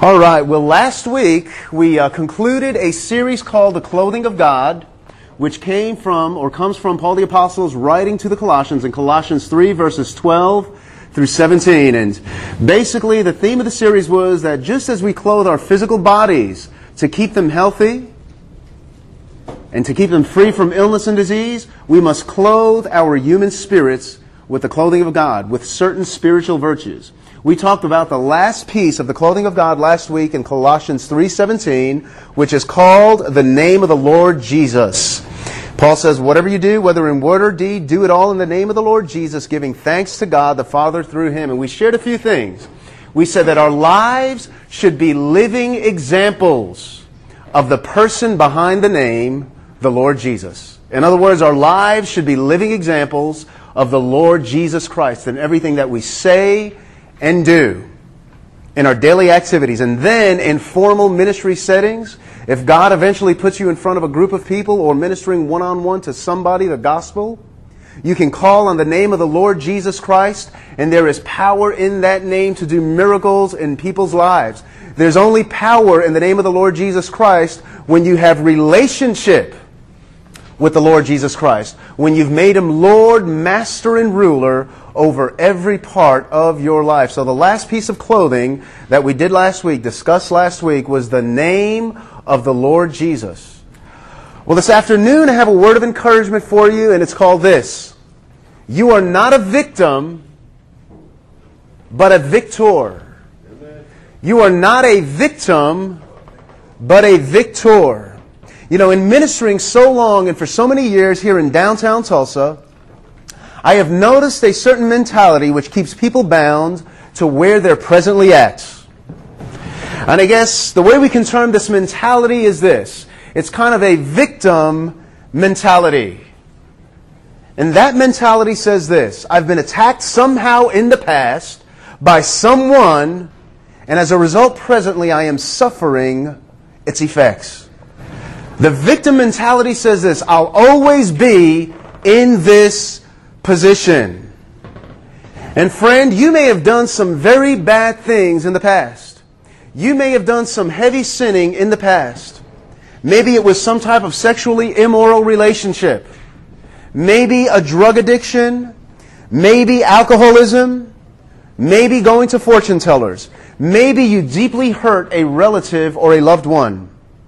All right, well, last week we concluded a series called The Clothing of God, which comes from Paul the Apostle's writing to the Colossians in Colossians 3, verses 12 through 17. And basically, the theme of the series was that just as we clothe our physical bodies to keep them healthy and to keep them free from illness and disease, we must clothe our human spirits with the clothing of God, with certain spiritual virtues. We talked about the last piece of the clothing of God last week in Colossians 3:17, which is called the name of the Lord Jesus. Paul says, whatever you do, whether in word or deed, do it all in the name of the Lord Jesus, giving thanks to God the Father through Him. And we shared a few things. We said that our lives should be living examples of the person behind the name, the Lord Jesus. In other words, our lives should be living examples of the Lord Jesus Christ in everything that we say and do in our daily activities. And then in formal ministry settings, if God eventually puts you in front of a group of people or ministering one-on-one to somebody the gospel, you can call on the name of the Lord Jesus Christ, and there is power in that name to do miracles in people's lives. There's only power in the name of the Lord Jesus Christ when you have relationship with the Lord Jesus Christ, when you've made Him Lord, Master, and Ruler over every part of your life. So the last piece of clothing that we did discussed last week, was the name of the Lord Jesus. Well, this afternoon I have a word of encouragement for you, and it's called this: you are not a victim, but a victor. Amen. You are not a victim, but a victor. You know, in ministering so long and for so many years here in downtown Tulsa, I have noticed a certain mentality which keeps people bound to where they're presently at. And I guess the way we can term this mentality is this: it's kind of a victim mentality. And that mentality says this: I've been attacked somehow in the past by someone, and as a result, presently I am suffering its effects. The victim mentality says this: I'll always be in this position. And friend, you may have done some very bad things in the past. You may have done some heavy sinning in the past. Maybe it was some type of sexually immoral relationship. Maybe a drug addiction. Maybe alcoholism. Maybe going to fortune tellers. Maybe you deeply hurt a relative or a loved one.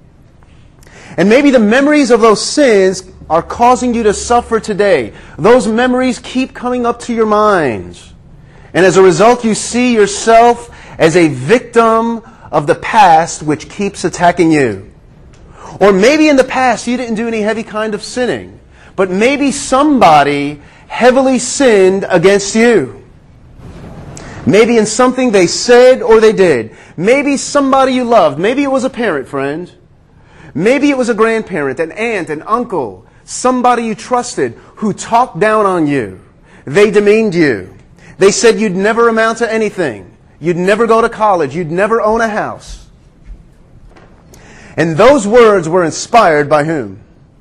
And maybe the memories of those sins are causing you to suffer today. Those memories keep coming up to your minds. And as a result, you see yourself as a victim of the past which keeps attacking you. Or maybe in the past you didn't do any heavy kind of sinning, but maybe somebody heavily sinned against you. Maybe in something they said or they did. Maybe somebody you loved. Maybe it was a parent, friend. Maybe it was a grandparent, an aunt, an uncle, somebody you trusted who talked down on you. They demeaned you. They said you'd never amount to anything. You'd never go to college. You'd never own a house. And those words were inspired by whom?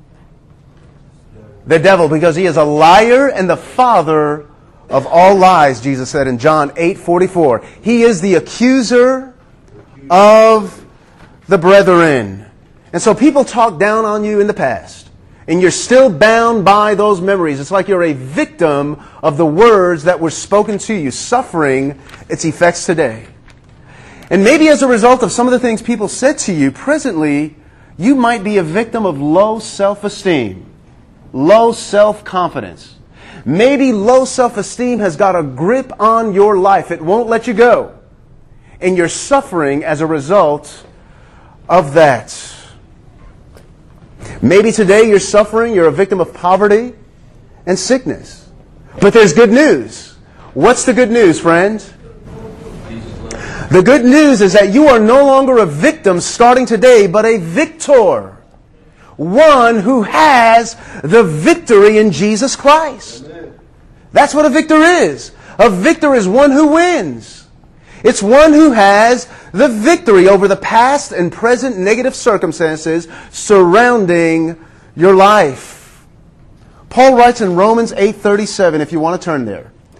The devil, because he is a liar and the father of all lies, Jesus said in John 8:44. He is the accuser of the brethren. And so people talk down on you in the past, and you're still bound by those memories. It's like you're a victim of the words that were spoken to you, suffering its effects today. And maybe as a result of some of the things people said to you, presently, you might be a victim of low self-esteem, low self-confidence. Maybe low self-esteem has got a grip on your life. It won't let you go. And you're suffering as a result of that. Maybe today you're suffering, you're a victim of poverty and sickness. But there's good news. What's the good news, friend? The good news is that you are no longer a victim starting today, but a victor. One who has the victory in Jesus Christ. Amen. That's what a victor is. A victor is one who wins. It's one who has the victory over the past and present negative circumstances surrounding your life. Paul writes in Romans 8:37, if you want to turn there.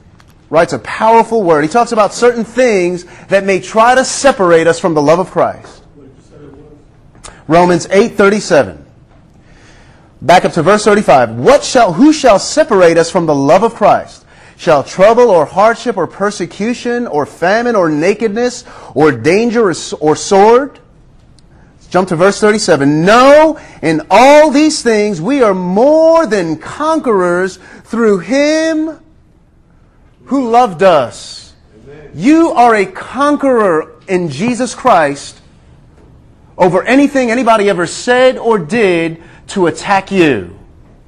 writes a powerful word. He talks about certain things that may try to separate us from the love of Christ. Romans 8:37. Back up to verse 35. Who shall separate us from the love of Christ? Shall trouble or hardship or persecution or famine or nakedness or danger or sword? Let's jump to verse 37. No, in all these things we are more than conquerors through Him who loved us. Amen. You are a conqueror in Jesus Christ over anything anybody ever said or did to attack you.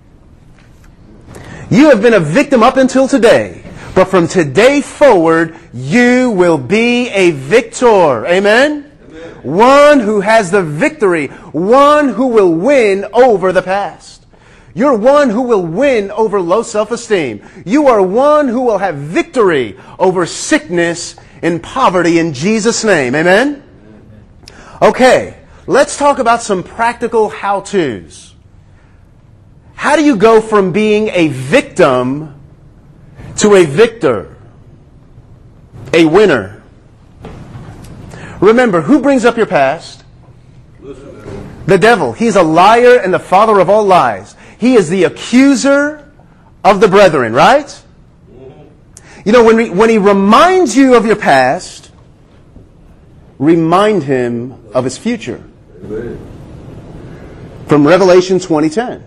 You have been a victim up until today, but from today forward, you will be a victor. Amen? Amen. One who has the victory, one who will win over the past. You're one who will win over low self-esteem. You are one who will have victory over sickness and poverty in Jesus' name. Amen? Okay, let's talk about some practical how-tos. How do you go from being a victim to a victor? A winner. Remember, who brings up your past? The devil. He's a liar and the father of all lies. He is the accuser of the brethren, right? You know, when he reminds you of your past, remind him of his future. From Revelation 20:10.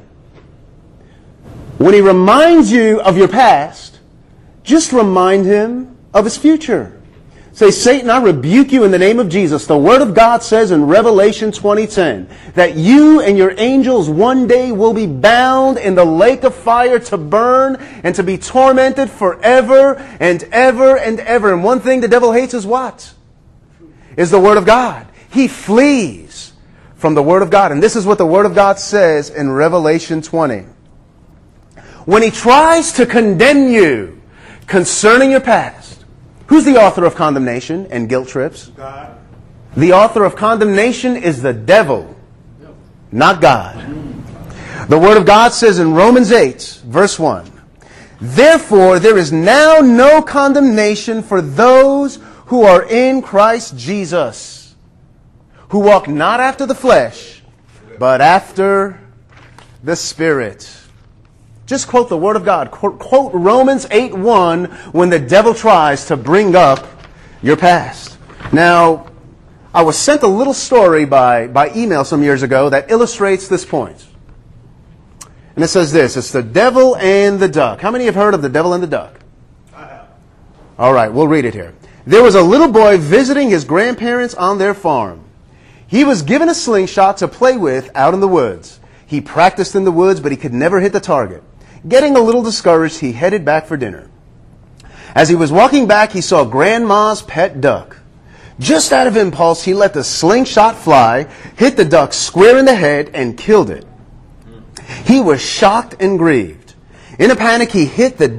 When he reminds you of your past, just remind him of his future. Say, Satan, I rebuke you in the name of Jesus. The Word of God says in Revelation 20:10 that you and your angels one day will be bound in the lake of fire to burn and to be tormented forever and ever and ever. And one thing the devil hates is what? Is the Word of God. He flees from the Word of God. And this is what the Word of God says in Revelation 20. When he tries to condemn you concerning your past, who's the author of condemnation and guilt trips? God. The author of condemnation is the devil, not God. The Word of God says in Romans 8, verse 1, therefore there is now no condemnation for those who are in Christ Jesus, who walk not after the flesh, but after the Spirit. Just quote the Word of God. Quote Romans 8:1 when the devil tries to bring up your past. Now, I was sent a little story by email some years ago that illustrates this point. And it says this. It's the devil and the duck. How many have heard of the devil and the duck? I have. All right, we'll read it here. There was a little boy visiting his grandparents on their farm. He was given a slingshot to play with out in the woods. He practiced in the woods, but he could never hit the target. Getting a little discouraged, he headed back for dinner. As he was walking back, he saw Grandma's pet duck. Just out of impulse, he let the slingshot fly, hit the duck square in the head, and killed it. He was shocked and grieved. In a panic, he hid the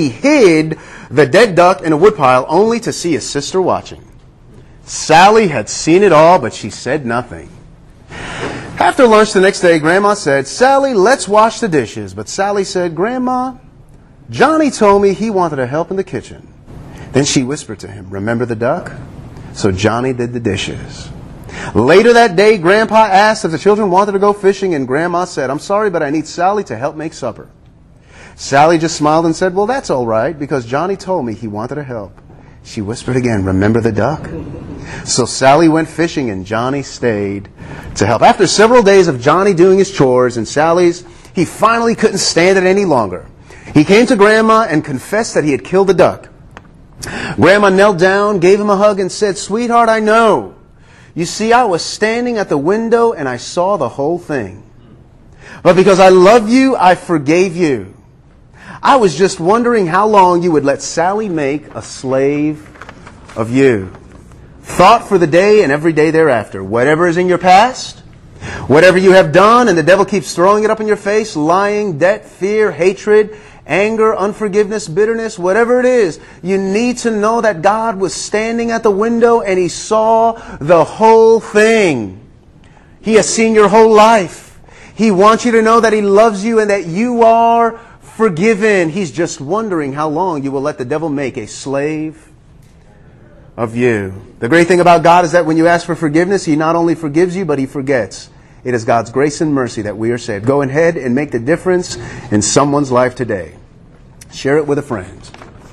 dead duck in a woodpile, only to see his sister watching. Sally had seen it all, but she said nothing. After lunch the next day, Grandma said, Sally, let's wash the dishes. But Sally said, Grandma, Johnny told me he wanted to help in the kitchen. Then she whispered to him, remember the duck? So Johnny did the dishes. Later that day, Grandpa asked if the children wanted to go fishing, and Grandma said, I'm sorry, but I need Sally to help make supper. Sally just smiled and said, well, that's all right, because Johnny told me he wanted to help. She whispered again, remember the duck? So Sally went fishing and Johnny stayed to help. After several days of Johnny doing his chores and Sally's, he finally couldn't stand it any longer. He came to Grandma and confessed that he had killed the duck. Grandma knelt down, gave him a hug, and said, sweetheart, I know. You see, I was standing at the window and I saw the whole thing. But because I love you, I forgave you. I was just wondering how long you would let Sally make a slave of you. Thought for the day and every day thereafter. Whatever is in your past, whatever you have done, and the devil keeps throwing it up in your face, lying, debt, fear, hatred, anger, unforgiveness, bitterness, whatever it is, you need to know that God was standing at the window and He saw the whole thing. He has seen your whole life. He wants you to know that He loves you and that you are forgiven. He's just wondering how long you will let the devil make a slave of you. The great thing about God is that when you ask for forgiveness, He not only forgives you, but He forgets. It is God's grace and mercy that we are saved. Go ahead and make the difference in someone's life today. Share it with a friend.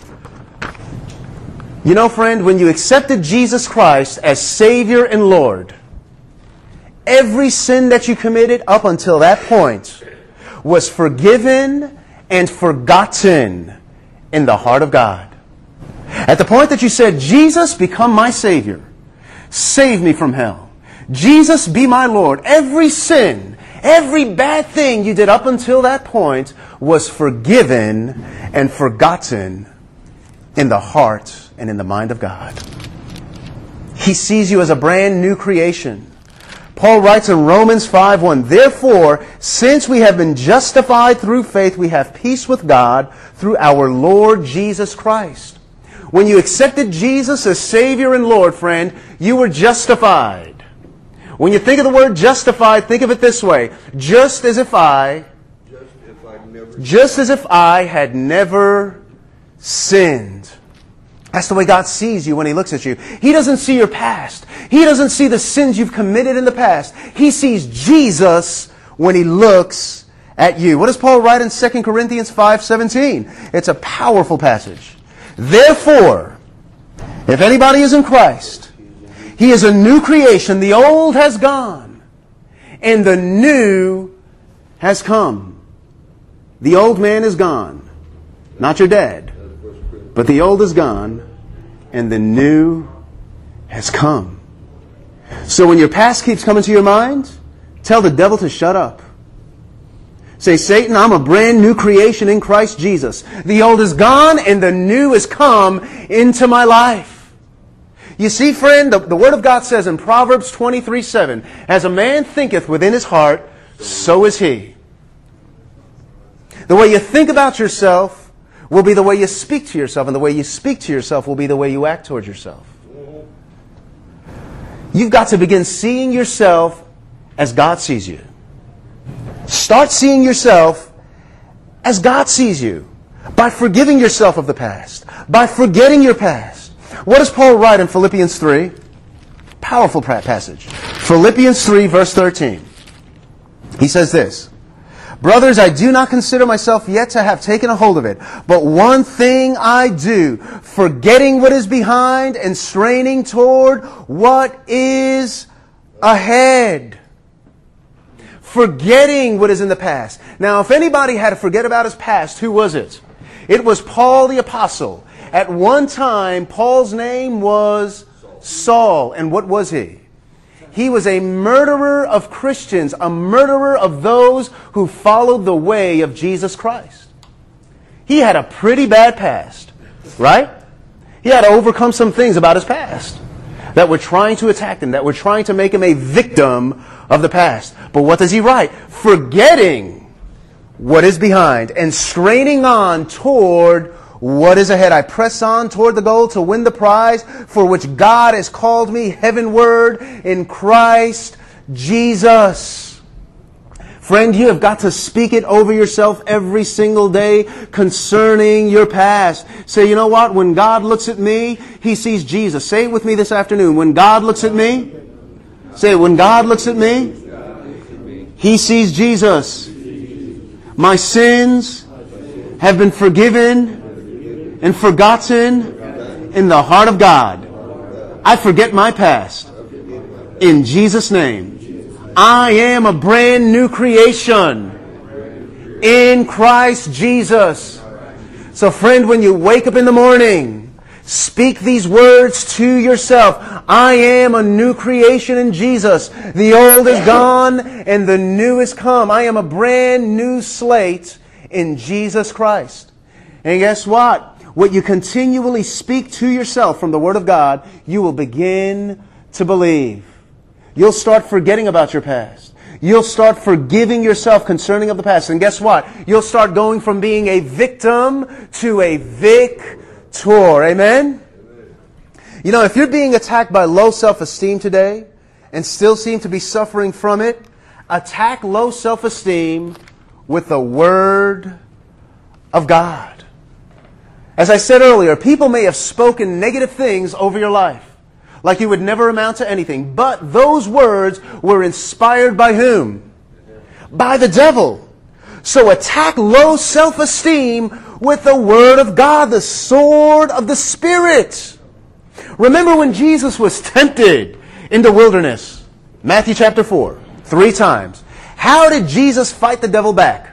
You know, friend, when you accepted Jesus Christ as Savior and Lord, every sin that you committed up until that point was forgiven and forgotten in the heart of God. At the point that you said, Jesus, become my Savior. Save me from hell. Jesus, be my Lord. Every sin, every bad thing you did up until that point was forgiven and forgotten in the heart and in the mind of God. He sees you as a brand new creation. Paul writes in Romans 5:1, therefore, since we have been justified through faith, we have peace with God through our Lord Jesus Christ. When you accepted Jesus as Savior and Lord, friend, you were justified. When you think of the word justified, think of it this way. Just as if I had never sinned. That's the way God sees you when He looks at you. He doesn't see your past. He doesn't see the sins you've committed in the past. He sees Jesus when He looks at you. What does Paul write in 2 Corinthians 5:17? It's a powerful passage. Therefore, if anybody is in Christ, he is a new creation. The old has gone, and the new has come. The old man is gone. Not your dad. But the old is gone, and the new has come. So when your past keeps coming to your mind, tell the devil to shut up. Say, Satan, I'm a brand new creation in Christ Jesus. The old is gone, and the new has come into my life. You see, friend, the Word of God says in Proverbs 23:7, as a man thinketh within his heart, so is he. The way you think about yourself will be the way you speak to yourself, and the way you speak to yourself will be the way you act towards yourself. You've got to begin seeing yourself as God sees you. Start seeing yourself as God sees you by forgiving yourself of the past, by forgetting your past. What does Paul write in Philippians 3? Powerful passage. Philippians 3, verse 13. He says this, brothers, I do not consider myself yet to have taken a hold of it, but one thing I do, forgetting what is behind and straining toward what is ahead. Forgetting what is in the past. Now, if anybody had to forget about his past, who was it? It was Paul the Apostle. At one time, Paul's name was Saul. And what was he? He was a murderer of Christians, a murderer of those who followed the way of Jesus Christ. He had a pretty bad past, right? He had to overcome some things about his past that were trying to attack him, that were trying to make him a victim of the past. But what does he write? Forgetting what is behind and straining on toward what is ahead. I press on toward the goal to win the prize for which God has called me heavenward in Christ Jesus. Friend, you have got to speak it over yourself every single day concerning your past. Say, you know what? When God looks at me, He sees Jesus. Say it with me this afternoon. When God looks at me, say it. When God looks at me, He sees Jesus. My sins have been forgiven and forgotten in the heart of God. I forget my past. In Jesus' name. I am a brand new creation in Christ Jesus. So friend, when you wake up in the morning, speak these words to yourself. I am a new creation in Jesus. The old is gone and the new is come. I am a brand new slate in Jesus Christ. And guess what? What you continually speak to yourself from the Word of God, you will begin to believe. You'll start forgetting about your past. You'll start forgiving yourself concerning of the past. And guess what? You'll start going from being a victim to a victor. Amen? You know, if you're being attacked by low self-esteem today and still seem to be suffering from it, attack low self-esteem with the Word of God. As I said earlier, people may have spoken negative things over your life, like you would never amount to anything. But those words were inspired by whom? By the devil. So attack low self-esteem with the Word of God, the sword of the Spirit. Remember when Jesus was tempted in the wilderness? Matthew chapter 4, 3 times. How did Jesus fight the devil back?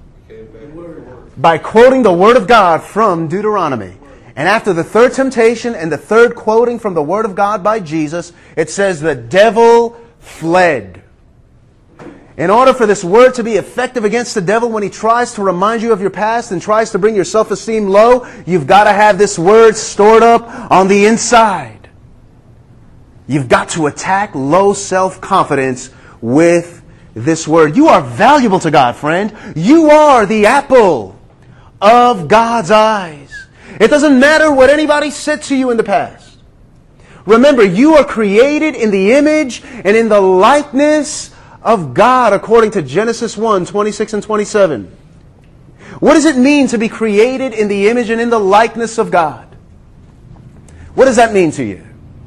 By quoting the Word of God from Deuteronomy. And after the third temptation and the third quoting from the Word of God by Jesus, it says the devil fled. In order for this word to be effective against the devil when he tries to remind you of your past and tries to bring your self-esteem low, you've got to have this word stored up on the inside. You've got to attack low self-confidence with this word. You are valuable to God, friend. You are the apple of God's eyes. It doesn't matter what anybody said to you in the past. Remember, you are created in the image and in the likeness of God, according to Genesis 1, 26 and 27. What does it mean to be created in the image and in the likeness of God? What does that mean to you?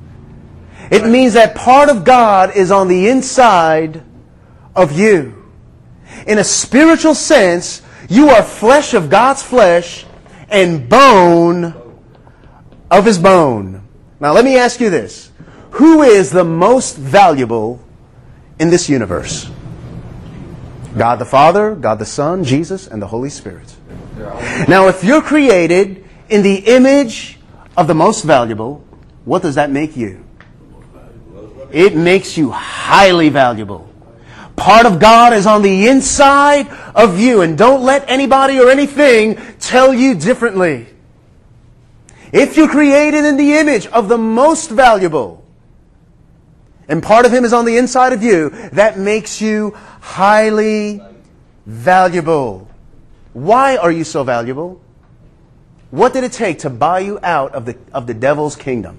It means that part of God is on the inside of you. In a spiritual sense, you are flesh of God's flesh and bone of His bone. Now let me ask you this. Who is the most valuable in this universe? God the Father, God the Son, Jesus, and the Holy Spirit. Now if you're created in the image of the most valuable, what does that make you? It makes you highly valuable. Part of God is on the inside of you, and don't let anybody or anything tell you differently. If you're created in the image of the most valuable, and part of Him is on the inside of you, that makes you highly valuable. Why are you so valuable? What did it take to buy you out of the devil's kingdom?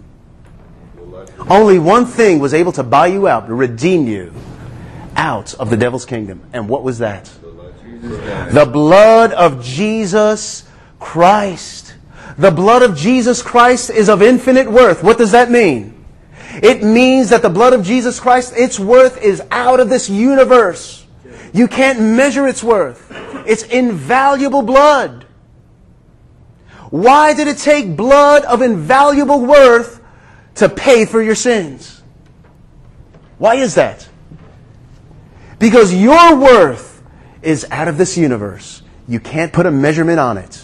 Only one thing was able to buy you out, to redeem you out of the devil's kingdom. And what was that? The blood of Jesus Christ. The blood of Jesus Christ is of infinite worth. What does that mean? It means that the blood of Jesus Christ, its worth is out of this universe. You can't measure its worth. It's invaluable blood. Why did it take blood of invaluable worth to pay for your sins? Why is that? Because your worth is out of this universe. You can't put a measurement on it.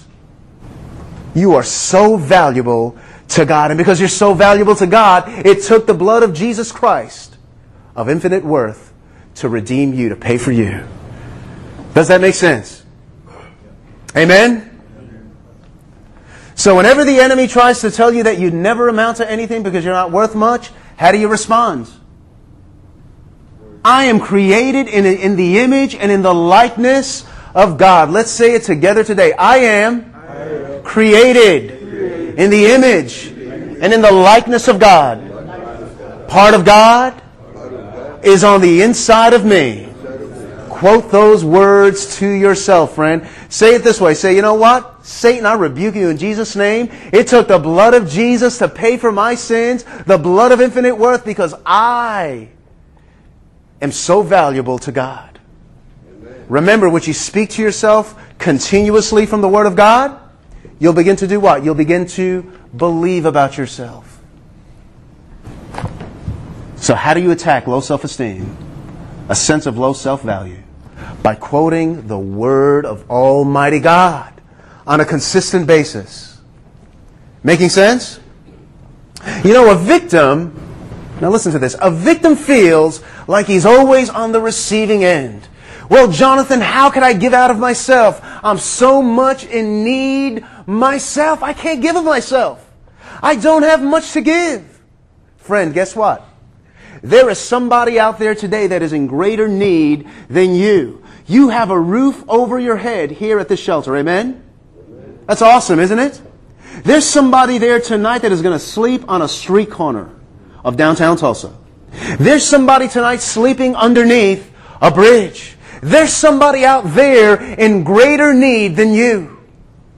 You are so valuable to God. And because you're so valuable to God, it took the blood of Jesus Christ of infinite worth to redeem you, to pay for you. Does that make sense? Amen? So whenever the enemy tries to tell you that you never amount to anything because you're not worth much, how do you respond? I am created in the image and in the likeness of God. Let's say it together today. I am created in the image and in the likeness of God. Part of God is on the inside of me. Quote those words to yourself, friend. Say it this way. Say, you know what? Satan, I rebuke you in Jesus' name. It took the blood of Jesus to pay for my sins, the blood of infinite worth, because I am so valuable to God. Amen. Remember, what you speak to yourself continuously from the Word of God, you'll begin to do what? You'll begin to believe about yourself. So how do you attack low self-esteem, a sense of low self-value? By quoting the Word of Almighty God on a consistent basis. Making sense? You know, a victim, now listen to this, a victim feels like he's always on the receiving end. Well, Jonathan, how can I give out of myself? I'm so much in need myself. I can't give of myself. I don't have much to give. Friend, guess what? There is somebody out there today that is in greater need than you. You have a roof over your head here at this shelter. Amen? That's awesome, isn't it? There's somebody there tonight that is going to sleep on a street corner of downtown Tulsa. There's somebody tonight sleeping underneath a bridge. There's somebody out there in greater need than you.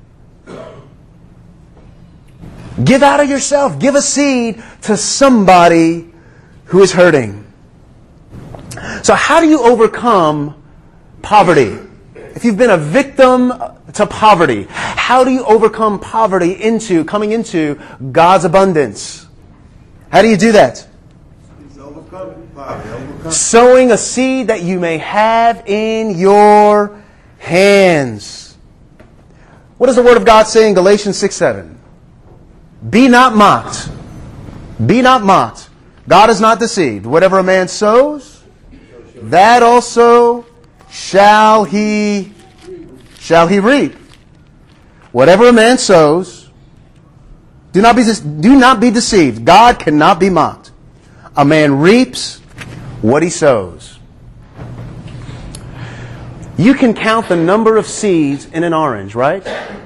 Give out of yourself. Give a seed to somebody who is hurting. So how do you overcome poverty? If you've been a victim to poverty, how do you overcome poverty into coming into God's abundance? How do you do that? Sowing a seed that you may have in your hands. What does the Word of God say in Galatians 6:7? Be not mocked. Be not mocked. God is not deceived. Whatever a man sows, that also shall he reap. Whatever a man sows, do not be deceived. God cannot be mocked. A man reaps what he sows. You can count the number of seeds in an orange, right?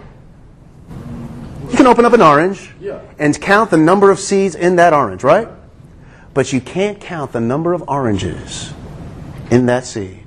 You can open up an orange and count the number of seeds in that orange, right? But you can't count the number of oranges in that seed.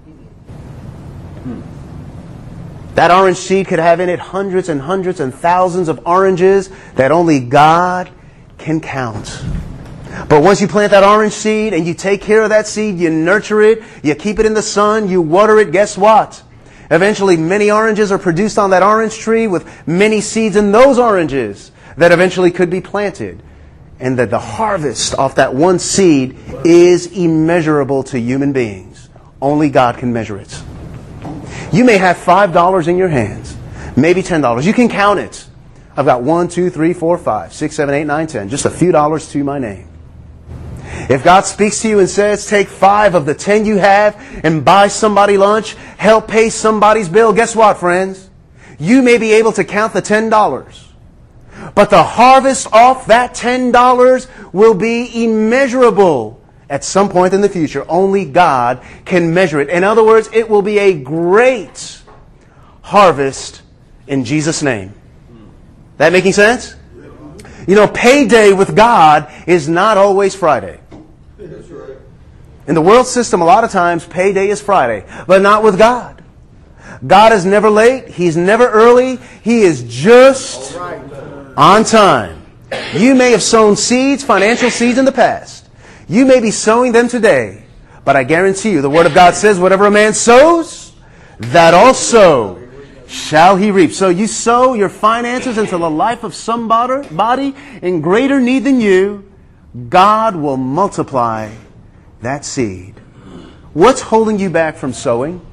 That orange seed could have in it hundreds and hundreds and thousands of oranges that only God can count. But once you plant that orange seed and you take care of that seed, you nurture it, you keep it in the sun, you water it, guess what? Eventually many oranges are produced on that orange tree with many seeds in those oranges that eventually could be planted. And that the harvest off that one seed is immeasurable to human beings. Only God can measure it. You may have $5 in your hands, maybe $10. You can count it. I've got 1, 2, 3, 4, 5, 6, 7, 8, 9, 10. Just a few dollars to my name. If God speaks to you and says, take 5 of the 10 you have and buy somebody lunch, help pay somebody's bill, guess what, friends? You may be able to count the $10. But the harvest off that $10 will be immeasurable at some point in the future. Only God can measure it. In other words, it will be a great harvest in Jesus' name. That making sense? You know, payday with God is not always Friday. That's right. In the world system, a lot of times payday is Friday, but not with God. God is never late. He's never early. He is just on time. You may have sown seeds, financial seeds in the past. You may be sowing them today. But I guarantee you, the Word of God says, whatever a man sows, that also shall he reap. So you sow your finances into the life of somebody in greater need than you, God will multiply that seed. What's holding you back from sowing?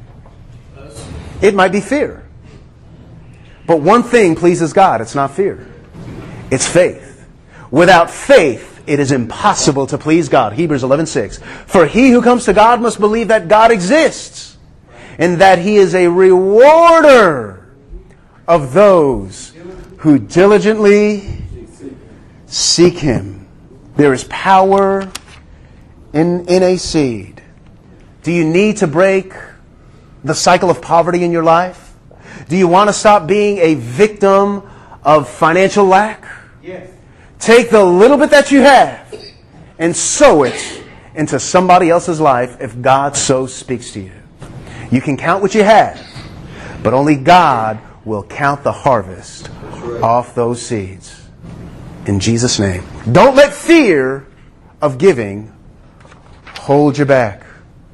It might be fear. But one thing pleases God. It's not fear. It's faith. Without faith, it is impossible to please God. Hebrews 11:6. For he who comes to God must believe that God exists and that He is a rewarder of those who diligently seek Him. There is power in a seed. Do you need to break the cycle of poverty in your life? Do you want to stop being a victim of financial lack? Yes. Take the little bit that you have and sow it into somebody else's life if God so speaks to you. You can count what you have, but only God will count the harvest off those seeds. In Jesus' name. Don't let fear of giving hold you back.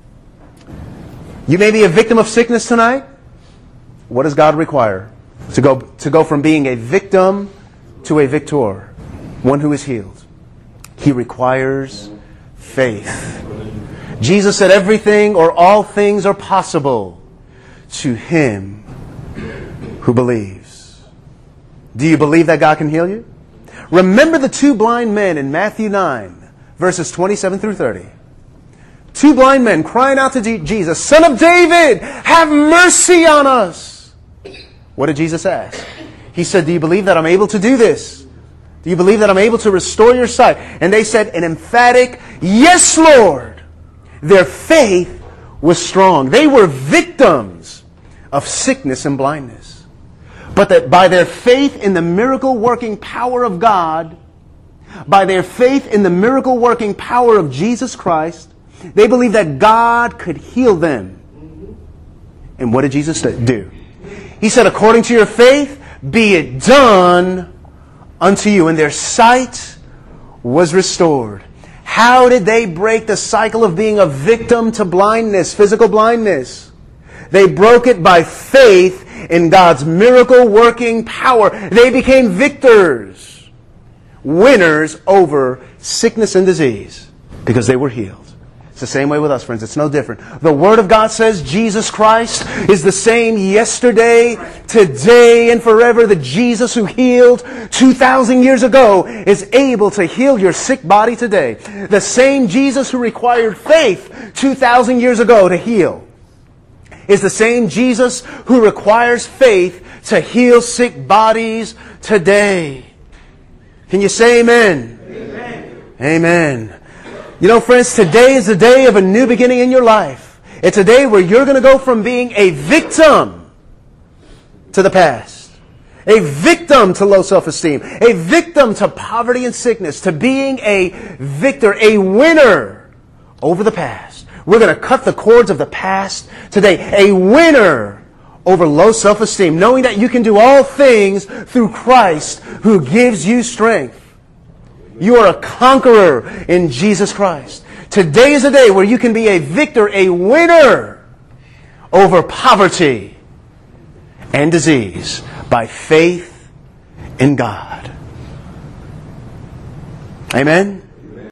You may be a victim of sickness tonight. What does God require? To go from being a victim to a victor, one who is healed. He requires faith. Jesus said everything or all things are possible to him who believes. Do you believe that God can heal you? Remember the 2 blind men in Matthew 9, verses 27 through 30. 2 blind men crying out to Jesus, Son of David, have mercy on us. What did Jesus ask? He said, do you believe that I'm able to do this? Do you believe that I'm able to restore your sight? And they said an emphatic, yes, Lord. Their faith was strong. They were victims of sickness and blindness. But that by their faith in the miracle-working power of God, by their faith in the miracle-working power of Jesus Christ, they believed that God could heal them. And what did Jesus do? He said, according to your faith, be it done unto you, and their sight was restored. How did they break the cycle of being a victim to blindness, physical blindness? They broke it by faith in God's miracle-working power. They became victors, winners over sickness and disease, because they were healed. It's the same way with us, friends. It's no different. The Word of God says Jesus Christ is the same yesterday, today, and forever. The Jesus who healed 2,000 years ago is able to heal your sick body today. The same Jesus who required faith 2,000 years ago to heal is the same Jesus who requires faith to heal sick bodies today. Can you say amen? Amen. Amen. You know, friends, today is the day of a new beginning in your life. It's a day where you're going to go from being a victim to the past, a victim to low self-esteem, a victim to poverty and sickness, to being a victor, a winner over the past. We're going to cut the cords of the past today, a winner over low self-esteem, knowing that you can do all things through Christ who gives you strength. You are a conqueror in Jesus Christ. Today is a day where you can be a victor, a winner over poverty and disease by faith in God. Amen?